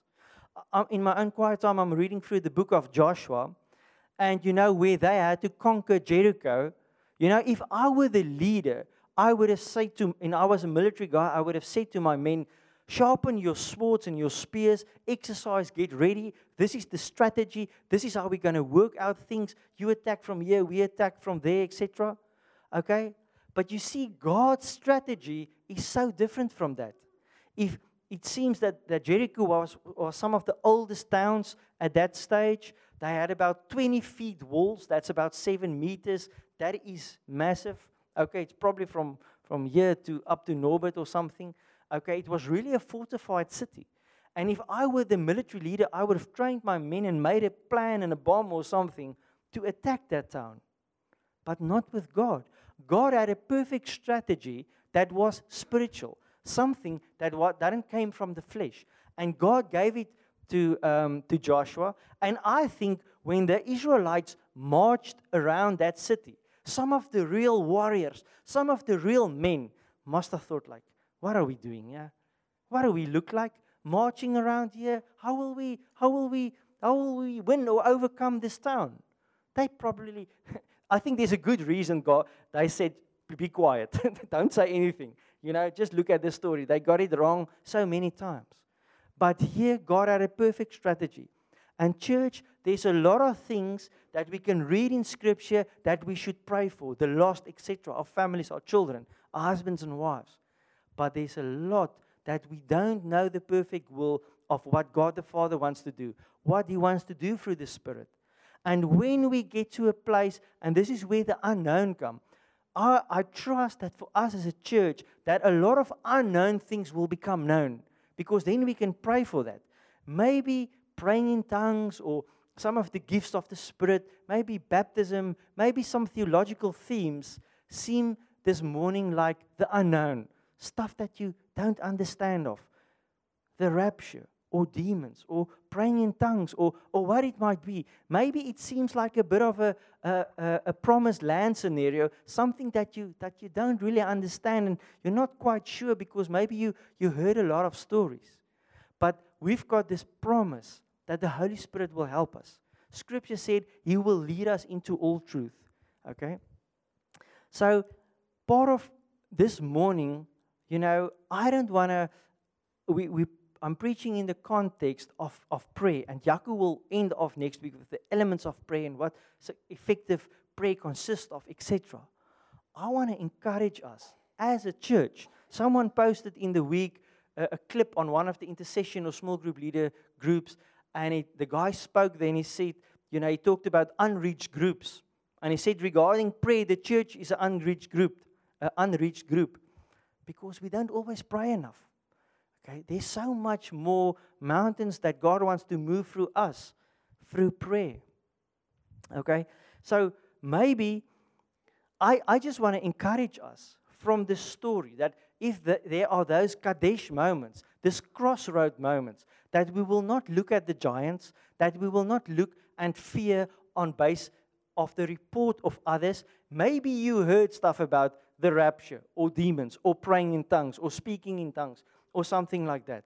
In my own quiet time, I'm reading through the book of Joshua, and you know where they had to conquer Jericho. You know, if I were the leader, I would have said to, and I was a military guy, I would have said to my men, sharpen your swords and your spears, exercise, get ready. This is the strategy. This is how we're going to work out things. You attack from here, we attack from there, et cetera. Okay? But you see, God's strategy is so different from that. If It seems that, that Jericho was, was some of the oldest towns at that stage. They had about twenty feet walls. That's about seven meters. That is massive. Okay, it's probably from, from here to up to Norbert or something. Okay, it was really a fortified city. And if I were the military leader, I would have trained my men and made a plan and a bomb or something to attack that town. But not with God. God had a perfect strategy that was spiritual. Something that what that came from the flesh, and God gave it to um, to Joshua. And I think when the Israelites marched around that city, some of the real warriors, some of the real men, must have thought like, "What are we doing here? What do we look like marching around here? How will we? How will we? How will we win or overcome this town?" They probably, I think there's a good reason. God, they said, "Be quiet, don't say anything." You know, just look at the story. They got it wrong so many times. But here, God had a perfect strategy. And church, there's a lot of things that we can read in Scripture that we should pray for. The lost, et cetera, our families, our children, our husbands and wives. But there's a lot that we don't know the perfect will of what God the Father wants to do. What He wants to do through the Spirit. And when we get to a place, and this is where the unknown comes, I, I trust that for us as a church, that a lot of unknown things will become known. Because then we can pray for that. Maybe praying in tongues or some of the gifts of the Spirit, maybe baptism, maybe some theological themes seem this morning like the unknown, stuff that you don't understand of, the rapture, or demons, or praying in tongues, or, or what it might be. Maybe it seems like a bit of a, a, a, a promised land scenario, something that you that you don't really understand, and you're not quite sure because maybe you, you heard a lot of stories. But we've got this promise that the Holy Spirit will help us. Scripture said He will lead us into all truth. Okay? So, part of this morning, you know, I don't want to, we, we, I'm preaching in the context of, of prayer, and Jaco will end off next week with the elements of prayer and what so effective prayer consists of, et cetera. I want to encourage us as a church. Someone posted in the week a, a clip on one of the intercession or small group leader groups, and it, the guy spoke then, he said, you know, he talked about unreached groups. And he said regarding prayer, the church is an unreached group, an unreached group, because we don't always pray enough. Okay, there's so much more mountains that God wants to move through us, through prayer. Okay, so maybe I, I just want to encourage us from this story that if the, there are those Kadesh moments, this crossroad moments, that we will not look at the giants, that we will not look and fear on base of the report of others. Maybe you heard stuff about the rapture, or demons, or praying in tongues, or speaking in tongues, or something like that.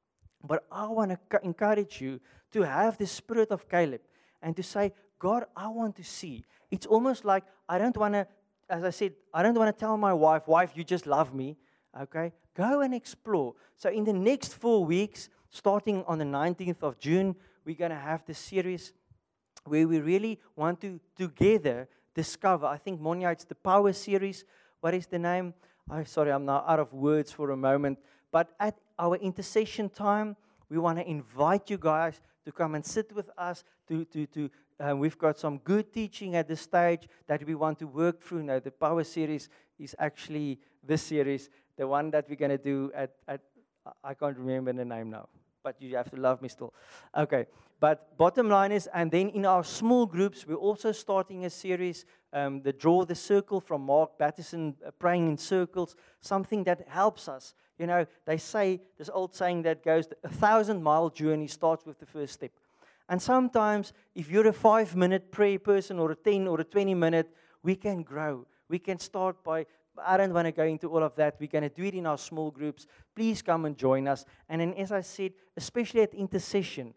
But I want to encourage you to have the spirit of Caleb and to say, God, I want to see. It's almost like I don't want to, as I said, I don't want to tell my wife, wife, you just love me. Okay? Go and explore. So in the next four weeks, starting on the nineteenth of June, we're going to have this series where we really want to together discover. I think, Monia, it's the Power series. What is the name? Oh, sorry, I'm now out of words for a moment. But at our intercession time, we want to invite you guys to come and sit with us. To, to, to uh, we've got some good teaching at this stage that we want to work through. Now, the Power series is actually this series, the one that we're going to do at, at, I can't remember the name now, but you have to love me still. Okay, but bottom line is, and then in our small groups, we're also starting a series, um, the Draw the Circle from Mark Batterson, uh, praying in circles, something that helps us. You know, they say, this old saying that goes, a thousand mile journey starts with the first step. And sometimes, if you're a five-minute prayer person, or a ten or a twenty-minute, we can grow. We can start by, I don't want to go into all of that. We're going to do it in our small groups. Please come and join us. And then, as I said, especially at intercession,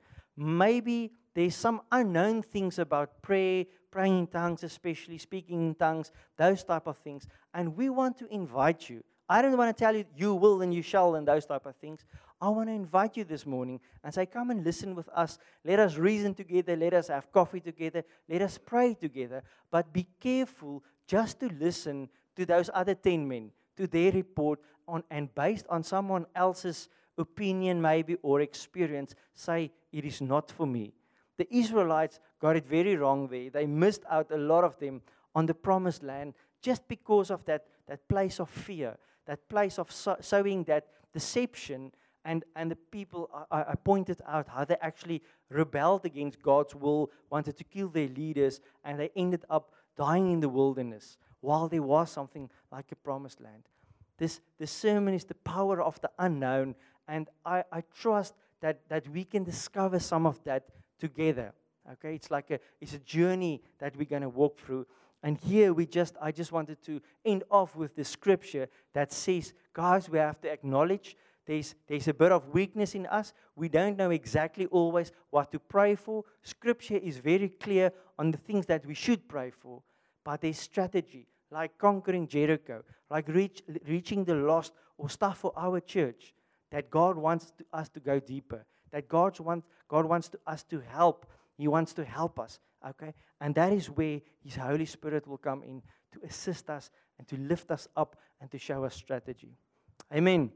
maybe there's some unknown things about prayer, praying in tongues, especially speaking in tongues, those type of things. And we want to invite you. I don't want to tell you, you will and you shall and those type of things. I want to invite you this morning and say, come and listen with us. Let us reason together. Let us have coffee together. Let us pray together. But be careful just to listen to those other ten men, to their report, on, and based on someone else's opinion maybe or experience, say, it is not for me. The Israelites got it very wrong there. They missed out, a lot of them, on the promised land just because of that, that place of fear, that place of so, sowing that deception. And, and the people, I, I pointed out how they actually rebelled against God's will, wanted to kill their leaders, and they ended up dying in the wilderness while there was something like a promised land. This, this sermon is the power of the unknown, and I, I trust that, that we can discover some of that together. Okay, it's like a it's a journey that we're going to walk through. And here we just I just wanted to end off with the scripture that says, guys, we have to acknowledge There's, there's a bit of weakness in us. We don't know exactly always what to pray for. Scripture is very clear on the things that we should pray for. But there's strategy, like conquering Jericho, like reach, reaching the lost, or stuff for our church, that God wants to, us to go deeper, that God wants, God wants to, us to help. He wants to help us, okay? And that is where His Holy Spirit will come in to assist us and to lift us up and to show us strategy. Amen.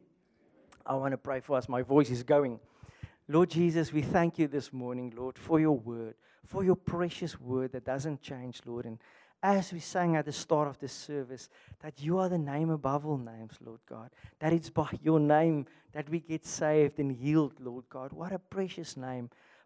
I want to pray for us. My voice is going. Lord Jesus, we thank you this morning, Lord, for your word, for your precious word that doesn't change, Lord. And as we sang at the start of this service, that you are the name above all names, Lord God. That it's by your name that we get saved and healed, Lord God. What a precious name.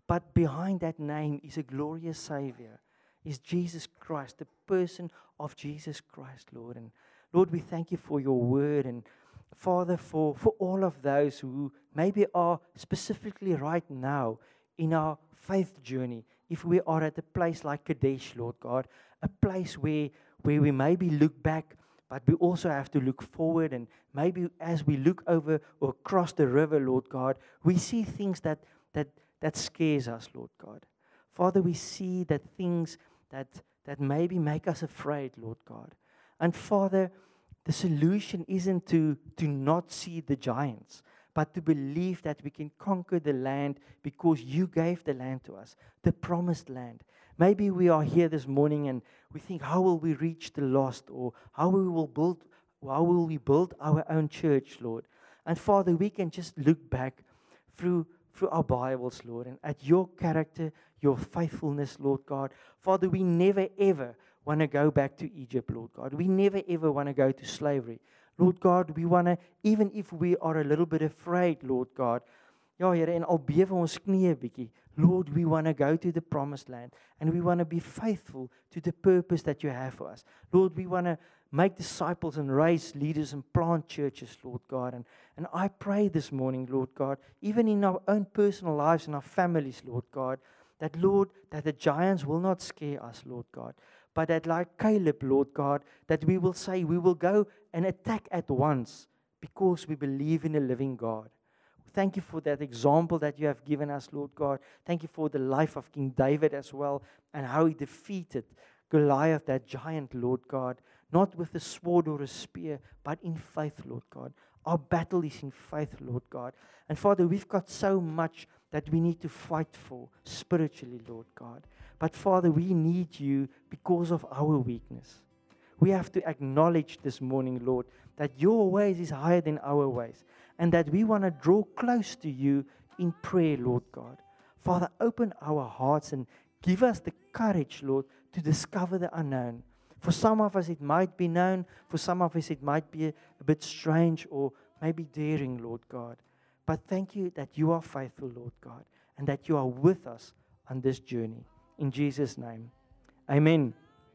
But behind that name is a glorious Savior, is Jesus Christ, the person of Jesus Christ, Lord. And Lord, we thank you for your word, and Father, for, for all of those who maybe are specifically right now in our faith journey, if we are at a place like Kadesh, Lord God, a place where, where we maybe look back, but we also have to look forward, and maybe as we look over or across the river, Lord God, we see things that that that scares us, Lord God. Father, we see that things that that maybe make us afraid, Lord God. And Father, the solution isn't to, to not see the giants, but to believe that we can conquer the land because you gave the land to us, the promised land. Maybe we are here this morning and we think, how will we reach the lost, or how we will build, how will we build our own church, Lord? And Father, we can just look back through through our Bibles, Lord, and at your character, your faithfulness, Lord God. Father, we never ever want to go back to Egypt, Lord God. We never ever want to go to slavery. Lord God, we want to, even if we are a little bit afraid, Lord God, ja, Here, en al bewe ons knieë bietjie, Lord, we want to go to the promised land, and we want to be faithful to the purpose that you have for us. Lord, we want to make disciples and raise leaders and plant churches, Lord God. And, and I pray this morning, Lord God, even in our own personal lives and our families, Lord God, that, Lord, that the giants will not scare us, Lord God, but that like Caleb, Lord God, that we will say we will go and attack at once because we believe in a living God. Thank you for that example that you have given us, Lord God. Thank you for the life of King David as well, and how he defeated Goliath, that giant, Lord God, not with a sword or a spear, but in faith, Lord God. Our battle is in faith, Lord God. And Father, we've got so much that we need to fight for spiritually, Lord God. But Father, we need you because of our weakness. We have to acknowledge this morning, Lord, that your ways is higher than our ways, and that we want to draw close to you in prayer, Lord God. Father, open our hearts and give us the courage, Lord, to discover the unknown. For some of us, it might be known. For some of us, it might be a, a bit strange or maybe daring, Lord God. But thank you that you are faithful, Lord God, and that you are with us on this journey. In Jesus' name, amen.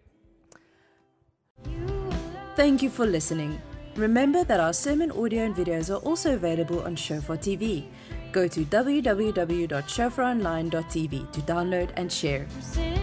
Thank you for listening. Remember that our sermon audio and videos are also available on Shofar T V. Go to w w w dot shofar online dot t v to download and share.